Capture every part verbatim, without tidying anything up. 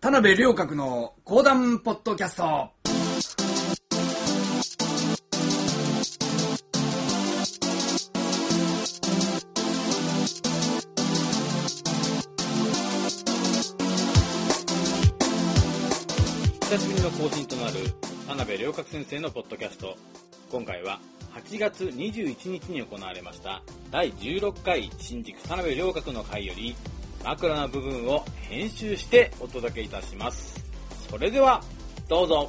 田辺良格の講談ポッドキャスト。 久しぶりの更新となる田辺良格先生のポッドキャスト。今回ははちがつにじゅういちにちに行われましただいじゅうろっかい新宿田辺良格の会より枕の部分を編集してお届けいたします。それではどうぞ。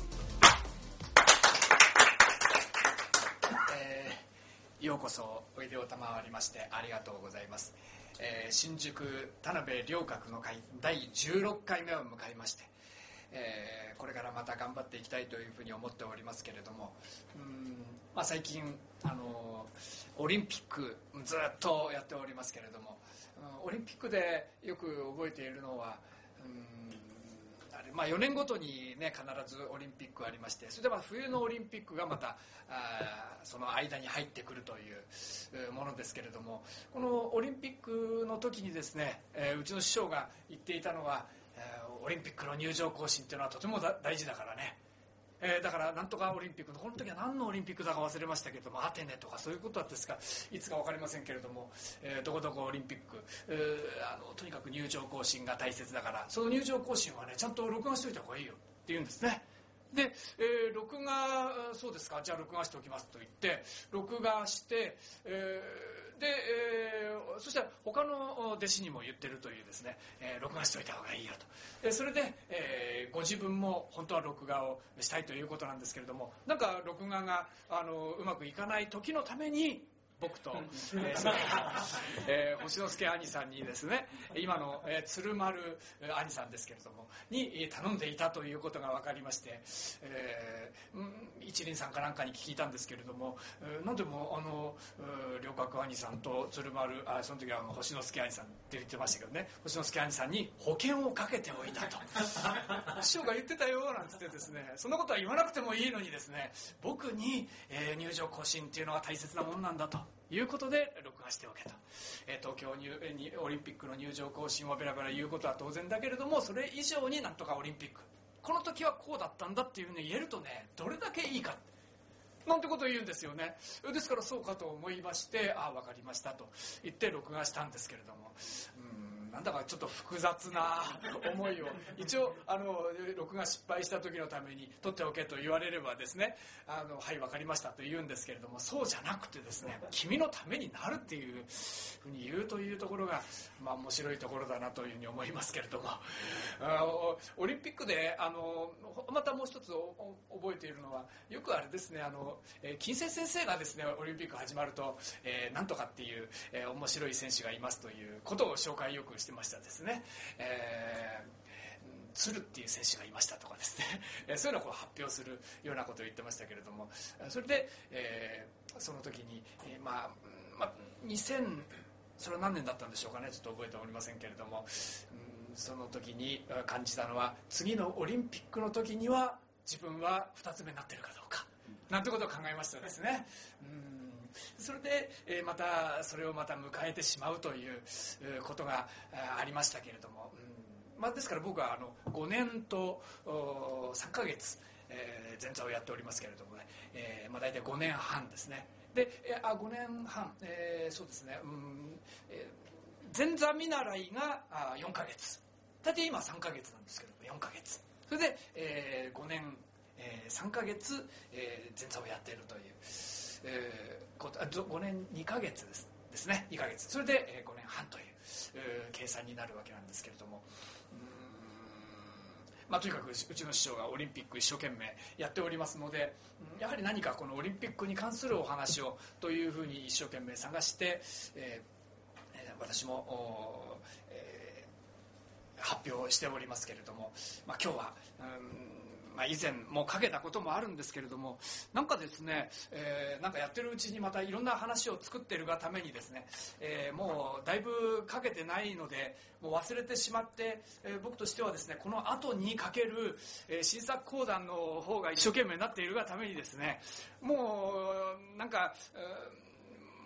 えー、ようこそおいでを賜りましてありがとうございます。えー、新宿田辺良格の会だいじゅうろっかいめを迎えまして、えー、これからまた頑張っていきたいというふうに思っておりますけれども、うーん、まあ、最近あのオリンピックずっとやっておりますけれども、オリンピックでよく覚えているのは、うーん、あれ、まあ、よねんごとに、ね、必ずオリンピックありまして、それでまあ冬のオリンピックがまたあその間に入ってくるというものですけれども、このオリンピックの時にですね、えー、うちの師匠が言っていたのは、オリンピックの入場行進っていうのはとても大事だからね、えー、だからなんとかオリンピックのこの時は何のオリンピックだか忘れましたけれども、アテネとかそういうことだったですか、いつか分かりませんけれども、えー、どこどこオリンピック、えー、あのとにかく入場行進が大切だから、その入場行進はねちゃんと録画しておいた方がいいよって言うんですね。で、えー、録画、そうですか、じゃあ録画しておきますと言って録画して、えー、で、えー、そしたら他の弟子にも言ってるというですね、えー、録画しておいた方がいいよと、えー、それで、えー、ご自分も本当は録画をしたいということなんですけれども、なんか録画があのうまくいかない時のために僕と、えーえー、星之助兄さんにですね、今の、えー、鶴丸兄さんですけれどもに頼んでいたということが分かりまして、えー、一輪さんかなんかに聞いたんですけれども、えー、なんでもあの良格兄さんと鶴丸、あその時はあの星之助兄さんって言ってましたけどね、星之助兄さんに保険をかけておいたと師匠が言ってたよなんつってですね、そんなことは言わなくてもいいのにですね、僕に、えー、入場行進っていうのは大切なもんなんだということで録画しておけと、えー、東京にオリンピックの入場行進をベラベラ言うことは当然だけれども、それ以上になんとかオリンピックこの時はこうだったんだっていうふうに言えるとね、どれだけいいかなんてことを言うんですよね。ですからそうかと思いまして、ああ分かりましたと言って録画したんですけれども、うんなんだかちょっと複雑な思いを一応あの録画失敗した時のために撮っておけと言われればですね、あのはい分かりましたと言うんですけれども、そうじゃなくてですね、君のためになるっていうふうに言うというところが、まあ、面白いところだなというふうに思いますけれども、あオリンピックであのまたもう一つ覚えているのは、よくあれですね、あの金星先生がですねオリンピック始まると、えー、なんとかっていう、えー、面白い選手がいますということを紹介よくしてましたですね。えー、鶴っていう選手がいましたとかですね、そういうのをこう発表するようなことを言ってましたけれども、それで、えー、その時に、えー、まあ、まあ、にせんそれは何年だったんでしょうかね、ちょっと覚えておりませんけれども、うん、その時に感じたのは、次のオリンピックの時には自分はふたつめになってるかどうかなんてことを考えましたですね。うんそれで、えー、またそれをまた迎えてしまうということがありましたけれども、うんまあ、ですから僕はあのごねんとさんかげつ、えー、前座をやっておりますけれどもね、えーまあ、大体ごねんはんですね。で、えー、あごねんはん、えー、そうですね、うんえー、前座見習いがあよんかげつ、大体今さんかげつなんですけどもよんかげつ、それで、えー、ごねんえー、さんかげつ、えー、前座をやっているという、えー、ことごねんにかげつですですね、にかげつ、それで、えー、ごねんはんという、えー、計算になるわけなんですけれども、うーん、まあ、とにかくうちの師匠がオリンピック一生懸命やっておりますので、やはり何かこのオリンピックに関するお話をというふうに一生懸命探して、えー、私も、えー、発表しておりますけれども、まあ、今日は、うんまあ、以前もかけたこともあるんですけれども、なんかですね、えー、なんかやってるうちにまたいろんな話を作ってるがためにですね、えー、もうだいぶかけてないのでもう忘れてしまって、えー、僕としてはですね、この後にかける、えー、新作講談の方が一生懸命になっているがためにですね、もうなんか、えー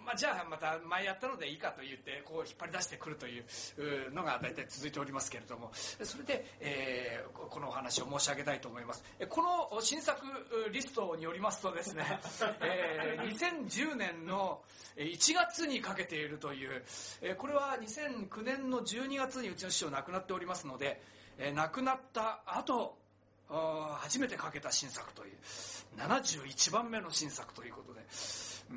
まあ、じゃあまた前やったのでいいかと言ってこう引っ張り出してくるというのが大体続いておりますけれども、それで、えー、このお話を申し上げたいと思います。この新作リストによりますとですね、えー、にせんじゅうねんのいちがつにかけているという、これはにせんきゅうねんのじゅうにがつにうちの師匠亡くなっておりますので、亡くなった後初めてかけた新作というななじゅういちばんめの新作ということで、うん、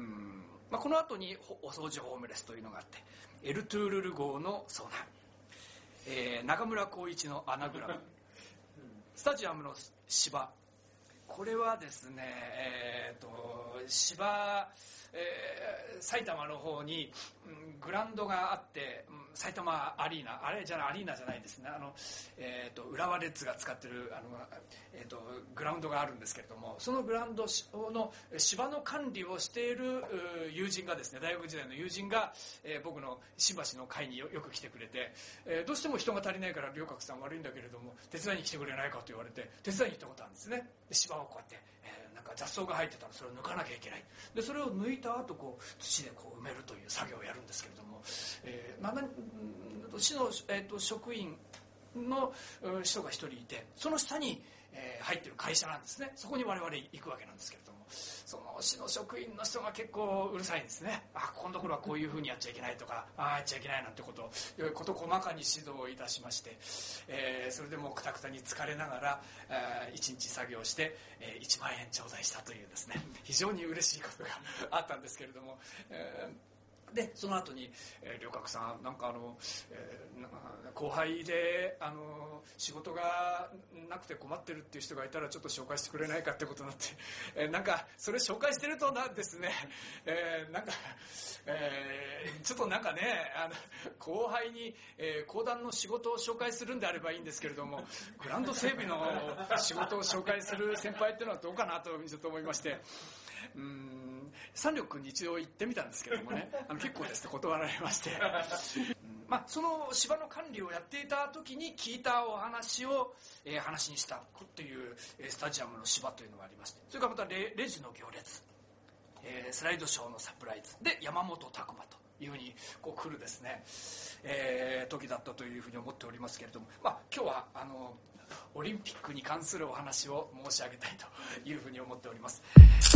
まあ、この後にお掃除ホームレスというのがあって、エルトゥールル号の遭難、えー、中村浩一のアナグラム、スタジアムの芝、これはですね、えー、と芝、えー、埼玉の方に、うん、グラウンドがあって、うん、埼玉アリーナ、あれじゃアリーナじゃないですね、あの、えー、と浦和レッズが使ってるあの、えー、とグラウンドがあるんですけれども、そのグラウンドの芝の管理をしている友人がですね、大学時代の友人が、えー、僕の新橋の会に よ, よく来てくれて、えー、どうしても人が足りないから良格さん悪いんだけれども手伝いに来てくれないかと言われて手伝いに行ったことあるんですね。で芝をこうやって、えー、なんか雑草が入ってたらそれを抜かなきゃいけない。でそれを抜いた後こう土でこう埋めるという作業をやるんですけれども、えー、市の、えー、と職員の人が一人いて、その下に、えー、入ってる会社なんですね。そこに我々行くわけなんですけれども、その市の職員の人が結構うるさいんですね。あ、ここのところはこういうふうにやっちゃいけないとか、ああやっちゃいけないなんてことを事細かに指導をいたしまして、えー、それでもうくたくたに疲れながらいちにち作業して、えー、いちまんえん頂戴したというですね、非常に嬉しいことがあったんですけれども、えーでその後に、えー、良格さんなんかあの、えー、後輩であの仕事がなくて困ってるっていう人がいたらちょっと紹介してくれないかってことになって、えー、なんかそれ紹介してるとなんですね、えー、なんか、えー、ちょっとなんかねあの後輩に、えー、講談の仕事を紹介するんであればいいんですけれども、グラウンド整備の仕事を紹介する先輩っていうのはどうかなとちょっと思いまして、うーん三緑君に一度行ってみたんですけどもね、あの結構ですね断られまして、うんまあ、その芝の管理をやっていた時に聞いたお話を、えー、話にしたという、えー、スタジアムの芝というのがありまして、それからまた レ, レジの行列、えー、スライドショーのサプライズで山本拓馬というふうにこう来るですね、えー、時だったというふうに思っておりますけれども、まあ、今日はあのオリンピックに関するお話を申し上げたいというふうに思っております。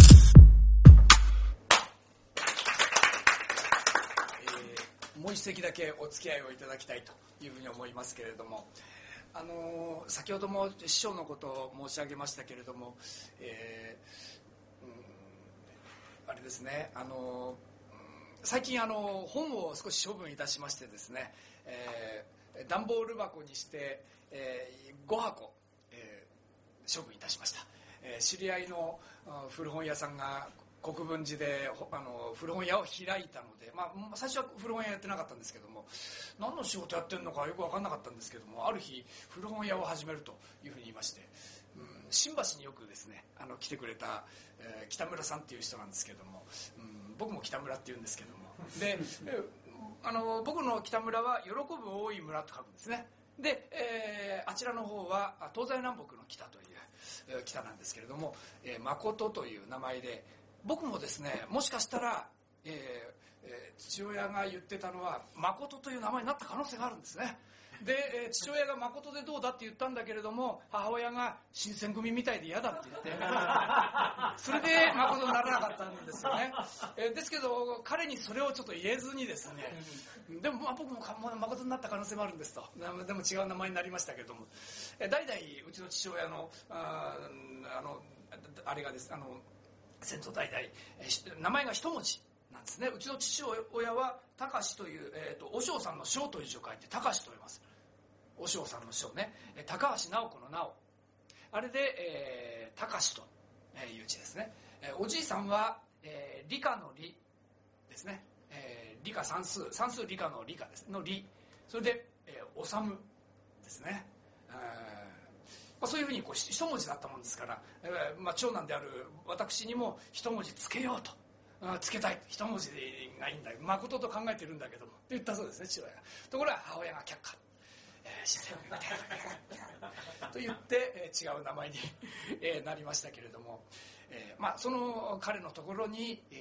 もう一席だけお付き合いをいただきたいというふうに思いますけれども、あの先ほども師匠のことを申し上げましたけれども、えーうん、あれですね、あの最近あの本を少し処分いたしましてですね、えー、段ボール箱にして、えー、ごはこ、えー、処分いたしました。えー、知り合いの古本屋さんが国分寺であの古本屋を開いたので、まあ、最初は古本屋やってなかったんですけども、何の仕事やってるのかよく分かんなかったんですけども、ある日古本屋を始めるというふうに言いまして、うん、新橋によくですねあの来てくれた、えー、北村さんっていう人なんですけども、うん、僕も北村って言うんですけども、であの僕の北村は喜ぶ多い村と書くんですね。で、えー、あちらの方は東西南北の北という、えー、北なんですけれども、えー、誠という名前で、僕もですねもしかしたら、えーえー、父親が言ってたのは誠という名前になった可能性があるんですね。で、えー、父親が誠でどうだって言ったんだけれども、母親が新選組みたいで嫌だって言ってそれで誠にならなかったんですよね。えー、ですけど彼にそれをちょっと言えずにですね、でも、まあ、僕も誠になった可能性もあるんですと。でも違う名前になりましたけども、えー、代々うちの父親の あ, あのあれがですあの先祖代々、えー、名前が一文字なんですね。うちの父親は高志という、えー、とお嬢さんの章という字を書いて高志と言います。お嬢さんの章ね、高橋直子の直、あれで、えー、高志という字ですね。えー、おじいさんは、えー、理科の理ですね、えー、理科算数算数理科の理科ですの理、それで、えー、おさむですね。えーまあ、そういうふうにこう一文字だったもんですから、えーまあ、長男である私にも一文字つけようと、あつけたい、一文字がいいんだよ、誠と考えてるんだけどもって言ったそうですね、父親が。ところが母親が却下、えー、自然みたいなと言って、えー、違う名前に、えー、なりましたけれども、えーまあ、その彼のところに、えー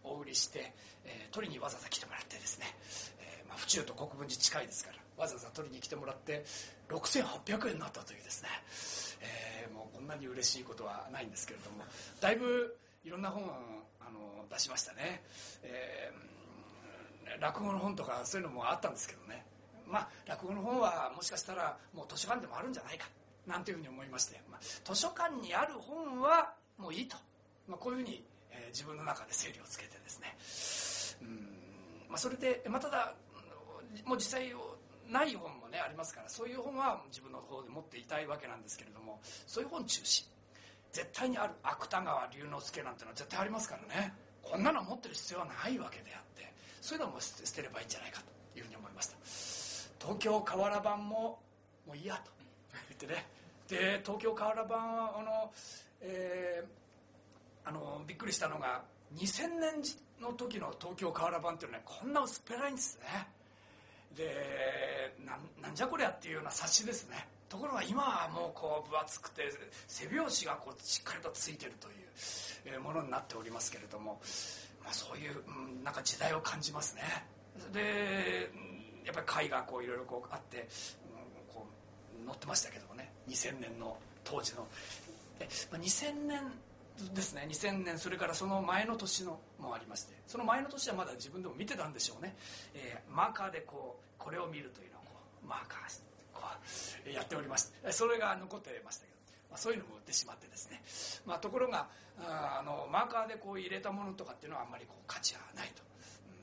お売りして、えー、取りにわざわざ来てもらってですね、えーまあ、府中と国分寺近いですからわざわざ取りに来てもらってろくせんはっぴゃくえんになったというですね、えー、もうこんなに嬉しいことはないんですけれども、だいぶいろんな本をあの出しましたね、えー、落語の本とかそういうのもあったんですけどね、まあ落語の本はもしかしたらもう図書館でもあるんじゃないかなんていうふうに思いまして、まあ、図書館にある本はもういいと、まあ、こういうふうに、えー、自分の中で整理をつけてですね、うん、まあ、それで、まあ、ただもう実際ない本もねありますから、そういう本は自分の方で持っていたいわけなんですけれども、そういう本中心絶対にある芥川龍之介なんてのは絶対ありますからね、こんなの持ってる必要はないわけであって、そういうのも捨てればいいんじゃないかというふうに思いました。東京河原版ももういいやと言ってね、で東京河原版はあの、えー、あのびっくりしたのがにせんねんの時の東京河原版っていうのは、ね、こんな薄っぺらいんですね。で な, なんじゃこりゃっていうような冊子ですね。ところが今はもうこう分厚くて背表紙がこうしっかりとついてるというものになっておりますけれども、まあ、そういう、うん、なんか時代を感じますね。でやっぱり絵がこういろいろこうあって、うん、こう載ってましたけどもね、にせんねんの当時ので、まあ、にせんねんですね、にせんねん、それからその前の年のもありまして、その前の年はまだ自分でも見てたんでしょうね、えー、マーカーでこうこれを見るというのをこうマーカーしてこうやっておりまして、それが残ってましたけど、まあ、そういうのも売ってしまってですね、まあ、ところが あ, あのマーカーでこう入れたものとかっていうのはあんまりこう価値がないと、うん、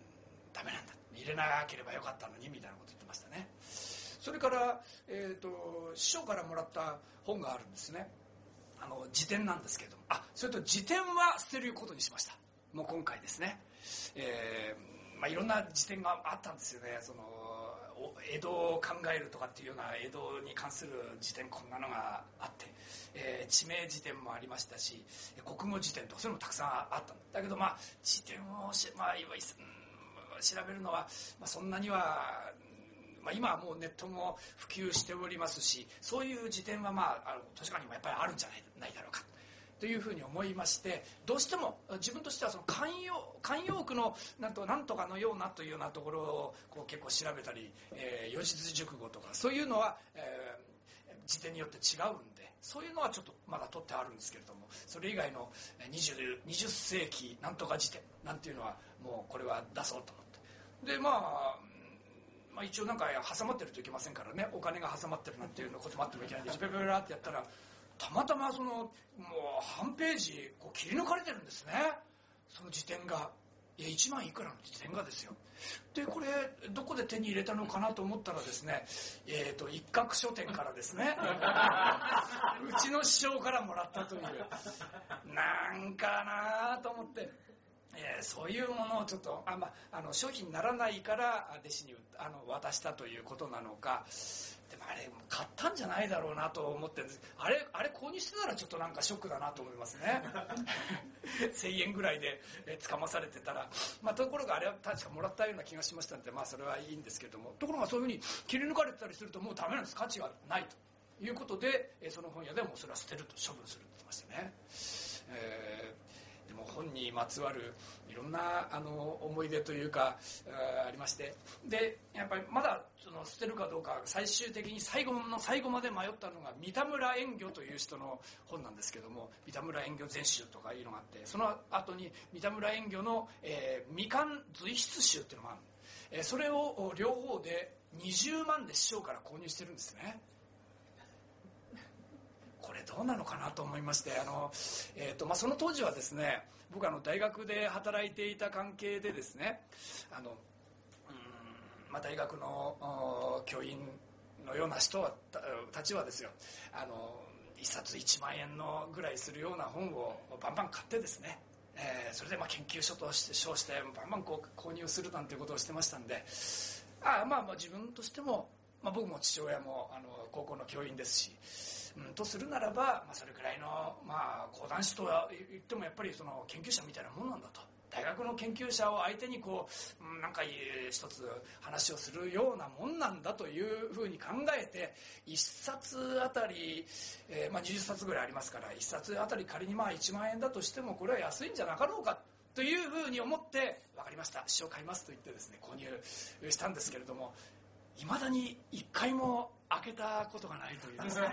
ダメなんだ、入れなければよかったのにみたいなこと言ってましたね。それから、えー、と師匠からもらった本があるんですね。あの辞典なんですけれども、あ、それと辞典は捨てることにしました。もう今回ですね、えーまあ、いろんな辞典があったんですよね。その江戸を考えるとかっていうような江戸に関する辞典、こんなのがあって、えー、地名辞典もありましたし、国語辞典とかそういうのもたくさんあったんだけど、まあ、辞典をし、まあ、いわゆる調べるのは、まあ、そんなには、まあ、今はもうネットも普及しておりますし、そういう辞典は、まあ、あの図書館にもやっぱりあるんじゃない、ないだろうかというふうに思いまして、どうしても自分としてはその慣用、慣用句のなんとなんとかのようなというようなところをこう結構調べたり、えー、四字熟語とかそういうのは、えー、辞典によって違うんで、そういうのはちょっとまだ取ってあるんですけれども、それ以外の 20, 20世紀なんとか辞典なんていうのはもうこれは出そうと思って、でまあまあ、一応なんか挟まってるといけませんからね、お金が挟まってるなんていうこともあってもいけないんで、ペペペラってやったらたまたまそのもう半ページこう切り抜かれてるんですね、その辞典が。いやいちまんいくらの辞典がですよ。でこれどこで手に入れたのかなと思ったらですね、えーと一角書店からですねうちの師匠からもらったという、なんかなと思って、えー、そういうものをちょっとあ、まあ、あの商品にならないから弟子にあの渡したということなのか、でもあれ買ったんじゃないだろうなと思ってるんです。あれあれ購入してたらちょっとなんかショックだなと思いますねせんえんぐらいでつかまされてたら、まあ、ところがあれは確かもらったような気がしましたので、まあ、それはいいんですけれども、ところがそういうふうに切り抜かれてたりするともうダメなんです、価値がないということで、その本屋でもそれは捨てると、処分するって言ってましたね。えーでも本にまつわるいろんなあの思い出というか あ, ありまして、でやっぱりまだその捨てるかどうか最終的に最後の最後まで迷ったのが三田村円魚という人の本なんですけども、三田村円魚全集とかいうのがあって、その後に三田村円魚の、えー、未完随筆集っていうのもある、えー、それを両方でにじゅうまんで師匠から購入してるんですね。これどうなのかなと思いまして、あの、えーとまあ、その当時はですね、僕はあの大学で働いていた関係でですね、あの、うん、まあ、大学の教員のような人はたちはですよ、あの一冊いちまんえんのぐらいするような本をバンバン買ってですね、えー、それでまあ研究所として称してバンバンこう購入するなんていうことをしてましたんで、あまあまあ自分としても、まあ、僕も父親もあの高校の教員ですし、うん、とするならば、まあ、それくらいの、まあ、講談師とは言ってもやっぱりその研究者みたいなもんなんだと、大学の研究者を相手にこう、うん、なんか一つ話をするようなもんなんだというふうに考えて、一冊あたり、えーまあ、にじゅっさつぐらいありますから、一冊あたり仮にまあいちまんえんだとしてもこれは安いんじゃなかろうかというふうに思って分かりました師匠買いますと言ってですね購入したんですけれども、いまだに一回も開けたことがないというですね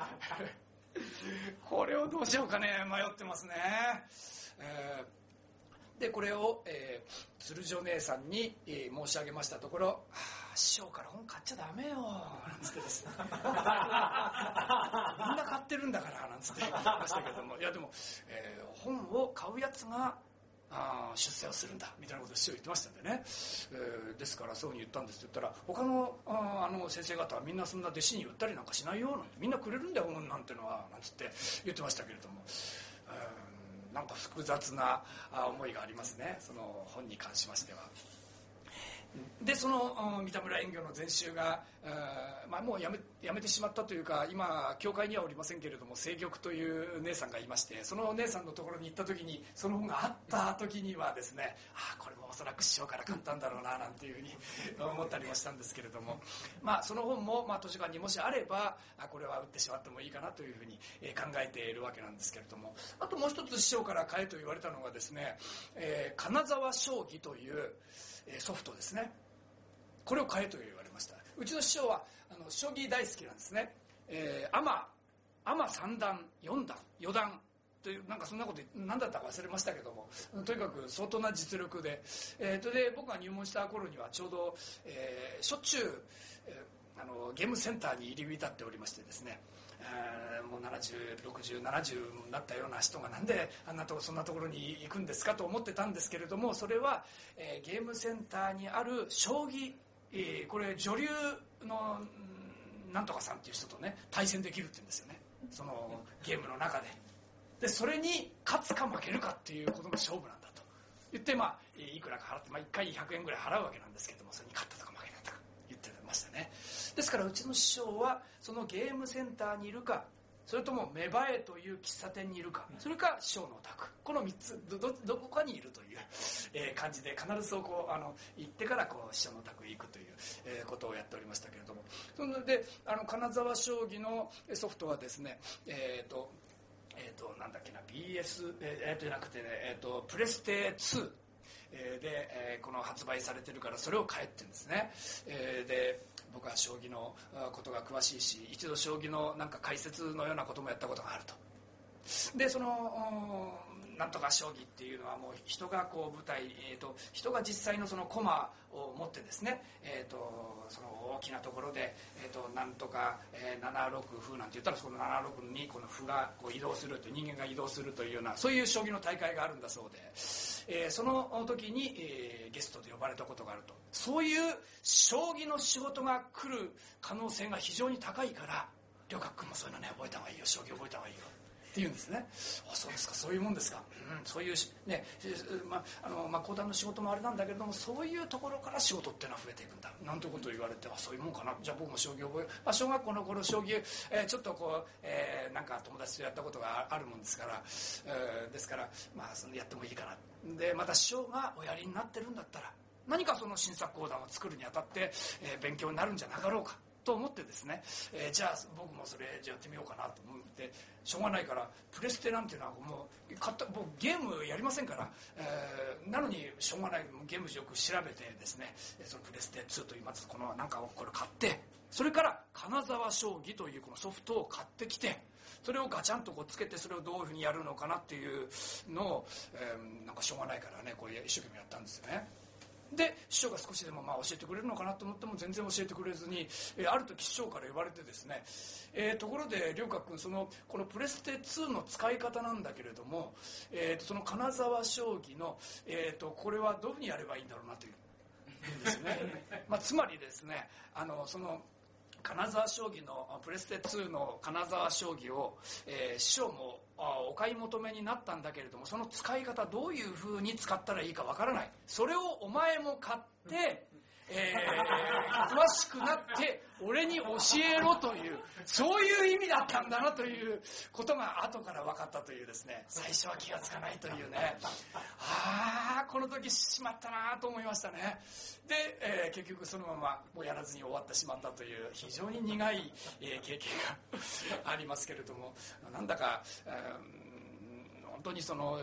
これをどうしようかね迷ってますね、えー、でこれを、えー、鶴女姉さんに、えー、申し上げましたところ、はあ、師匠から本買っちゃダメよなんつってですねみんな買ってるんだからなんつって言いましたけども、いやでも、えー、本を買うやつがあ出世をするんだみたいなことを師匠言ってましたんでね、えー、ですからそういうふうに言ったんですって言ったら、他の あ, あの先生方はみんなそんな弟子に売ったりなんかしないよなんて、みんなくれるんだよ本なんてのはなんつって言ってましたけれども、うんなんか複雑な思いがありますね、その本に関しましては。でその三田村演芸の全集が、まあ、もうやめ、やめてしまったというか、今教会にはおりませんけれども清玉という姉さんがいまして、その姉さんのところに行った時にその本があった時にはですね、ああこれもおそらく師匠から買ったんだろうななんていうふうに思ったりもしたんですけれども、まあその本も、まあ、図書館にもしあればこれは売ってしまってもいいかなというふうに考えているわけなんですけれども、あともう一つ師匠から買えと言われたのがですね、えー、金沢将棋というソフトですね。これを買えと言われました。うちの師匠はあの将棋大好きなんですね、えー、アマアマさん段よん段よ段というなんかそんなこと何だったか忘れましたけども、とにかく相当な実力で、えー、で僕が入門した頃にはちょうど、えー、しょっちゅう、えー、あのゲームセンターに入り浸っておりましてですね、もうななじゅう、ろくじゅう、ななじゅうになったような人がなんであんなとそんなところに行くんですかと思ってたんですけれども、それは、えー、ゲームセンターにある将棋、えー、これ女流のなんとかさんっていう人とね対戦できるって言うんですよね、そのゲームの中で。でそれに勝つか負けるかっていうことが勝負なんだと言って、まあ、いくらか払って、まあ、いっかいひゃくえんぐらい払うわけなんですけども、それに勝ったとか負けたとか言ってましたね。ですからうちの師匠はそのゲームセンターにいるか、それとも芽生えという喫茶店にいるか、それか師匠のお宅、このみっつ ど, ど, どこかにいるという、えー、感じで必ずそうこうあの行ってからこう師匠のお宅へ行くという、えー、ことをやっておりましたけれども、それであの金沢将棋のソフトはですね、えーとえー、となんだっけな ビーエス、えー、じゃなくてね、えー、とプレステツーで、えー、この発売されてるからそれを買えって言うんですね、えー、で僕は将棋のことが詳しいし、一度将棋のなんか解説のようなこともやったことがあると。でそのなんとか将棋っていうのはもう人がこう舞台、えー、と人が実際のその駒を持ってですね、えー、とその大きなところで、えー、となんとか、えー、ななろく歩なんて言ったらそのななろくにこの歩がこう移動するという、人間が移動するというようなそういう将棋の大会があるんだそうで、えー、その時に、えー、ゲストで呼ばれたことがあると。そういう将棋の仕事が来る可能性が非常に高いから、良角君もそういうのね覚えた方がいいよ、将棋覚えた方がいいよって言うんですね。あ、そうですか、そういうもんですか、うん、そういうね、まあのまあ、講談の仕事もあれなんだけれども、そういうところから仕事っていうのは増えていくんだなんてことを言われて、あ、そういうもんかな、じゃあ僕も将棋覚え、まあ、小学校の頃将棋、えー、ちょっとこう、えー、なんか友達とやったことがあるもんですから、えー、ですから、まあ、そのやってもいいかな。でまた師匠がおやりになってるんだったら何かその新作講談を作るにあたって、えー、勉強になるんじゃなかろうかと思ってですね、えー、じゃあ僕もそれじゃあやってみようかなと思ってしょうがないから、プレステなんていうのはもう買った僕ゲームやりませんから、えー、なのにしょうがないゲームよく調べてですね、そのプレステツーというまずこのなんかをこれ買って、それから金沢将棋というこのソフトを買ってきて、それをガチャンとこうつけて、それをどういうふうにやるのかなっていうのを、えー、なんかしょうがないからねこれ一生懸命やったんですよね。で師匠が少しでもまあ教えてくれるのかなと思っても全然教えてくれずに、えー、ある時師匠から言われてですね、えー、ところで良角君、そのこのプレステツーの使い方なんだけれども、えー、とその金沢将棋の、えー、とこれはどういうふうにやればいいんだろうなというんですね、まあ、つまりですね、あのその金沢将棋のプレステツーの金沢将棋を、えー、師匠もお買い求めになったんだけれども、その使い方どういうふうに使ったらいいかわからない、それをお前も買って、えー、詳しくなって俺に教えろという、そういう意味だったんだなということが後から分かったというですね、最初は気がつかないというね、ああこの時しまったなと思いましたね。で、えー、結局そのままもうやらずに終わってしまったという非常に苦い、えー、経験がありますけれども、なんだか、えー、本当にその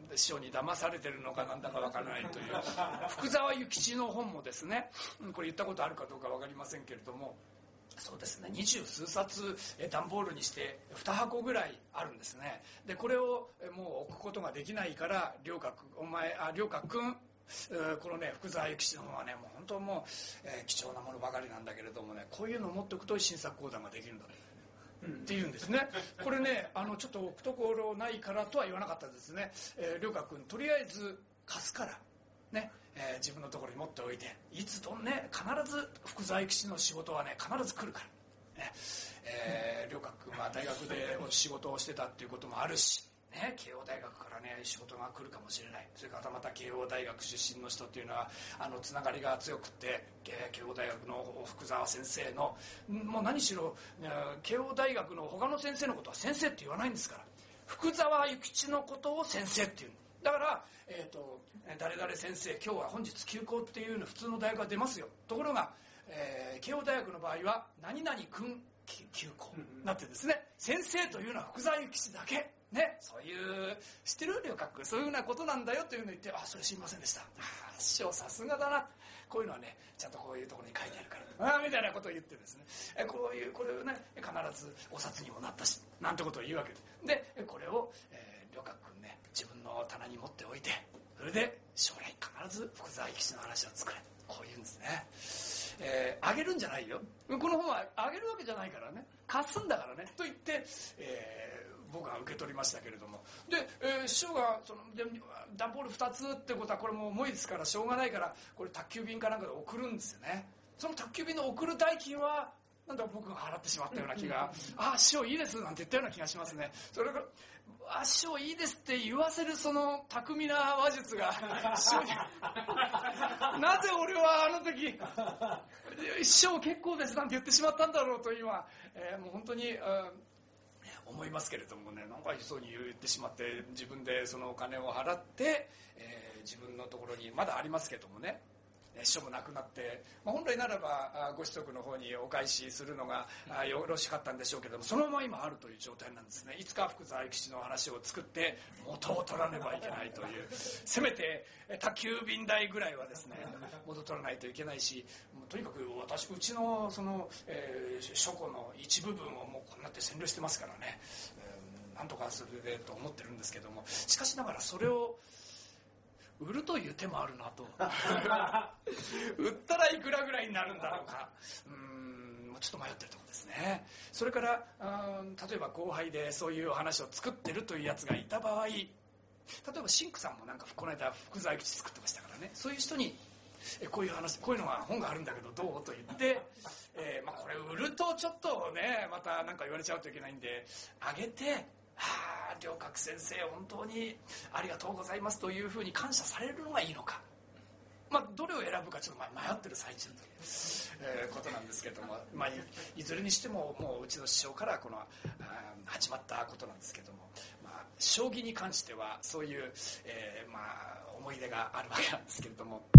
師匠に騙されてるのかなんだかわからないという福沢諭吉の本もですね、これ言ったことあるかどうか分かりませんけれども、そうですね、二十数冊段ボールにしてに箱ぐらいあるんですね。でこれをもう置くことができないから良覚お前あ良覚君このね福沢諭吉の本はねもう本当もう、えー、貴重なものばかりなんだけれどもね、こういうのを持っておくと新作講談ができるんだっていうんですね。これねあのちょっと置くところないからとは言わなかったですね。えー、良覚君とりあえず貸すからね、えー、自分のところに持っておいて、いつどんね必ず福沢諭吉の仕事はね必ず来るからね。えー、良覚君は大学で仕事をしてたっていうこともあるしね、慶応大学からね仕事が来るかもしれない。それからまた慶応大学出身の人っていうのはあのつながりが強くって慶応大学の福沢先生のもう何しろ慶応大学の他の先生のことは先生って言わないんですから、福沢諭吉のことを先生っていうだから、えーと、誰々先生今日は本日休校っていうの普通の大学が出ますよ。ところが、えー、慶応大学の場合は何々君休校になってですね、先生というのは福沢諭吉だけね、そういう知ってる良覚そういうふうなことなんだよというのを言って、あそれ知りませんでした、あ師匠さすがだな、こういうのはねちゃんとこういうところに書いてあるからあみたいなことを言ってですね、えこういうこれをね必ずお札にもなったしなんてことを言うわけで、でこれを、えー、良覚君ね自分の棚に持っておいて、それで将来必ず福沢諭吉の話を作れ、こういうんですね。えー、あげるんじゃないよ、この本はあげるわけじゃないからね、貸すんだからねと言って、えー僕は受け取りましたけれども、で、えー、師匠がそので段ボールふたつってことはこれも重いですからしょうがないからこれ宅急便かなんかで送るんですよね。その宅急便の送る代金はなんだ僕が払ってしまったような気があ師匠いいですなんて言ったような気がしますね。それからあ師匠いいですって言わせるその巧みな話術が師匠になぜ俺はあの時師匠結構ですなんて言ってしまったんだろうと今、えー、もう本当に、うん思いますけれどもね、なんかそうに言ってしまって自分でそのお金を払って、えー、自分のところにまだありますけどもね、師匠も亡くなって、まあ、本来ならばご子息の方にお返しするのがよろしかったんでしょうけども、そのまま今あるという状態なんですね。いつか福沢諭吉の話を作って元を取らねばいけないという、せめて宅急便代ぐらいはですね元を取らないといけないし、もうとにかく私うちのその、えー、書庫の一部分をもうこんなって占領してますからね、えー、なんとかするでと思ってるんですけども、しかしながらそれを売るという手もあるなと売ったらいくらぐらいになるんだろうか、うーんちょっと迷ってるところですね。それから例えば後輩でそういう話を作ってるというやつがいた場合、例えばシンクさんもなんかこの間福沢諭吉作ってましたからね、そういう人にこういう話こういうのが本があるんだけどどうと言って、えーまあ、これ売るとちょっとねまた何か言われちゃうといけないんであげて、はあ良覚先生本当にありがとうございますというふうに感謝されるのがいいのか、まあ、どれを選ぶかちょっと迷ってる最中という、えー、ことなんですけども、まあ、い, いずれにしてももううちの師匠からこの始まったことなんですけども、まあ、将棋に関してはそういう、えーまあ、思い出があるわけなんですけれども。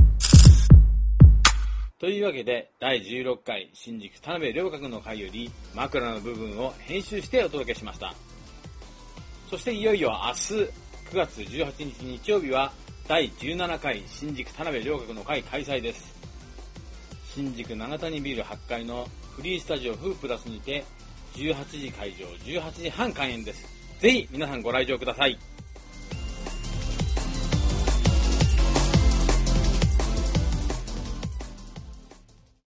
というわけでだいじゅうろっかい新宿田辺良覚の会より枕の部分を編集してお届けしました。そしていよいよ明日くがつじゅうはちにち日曜日はだいじゅうななかい新宿田辺良覚の会開催です。新宿長谷ビルはちかいのフリースタジオフープラスにてじゅうはちじ開場じゅうはちじはん開演です。ぜひ皆さんご来場ください。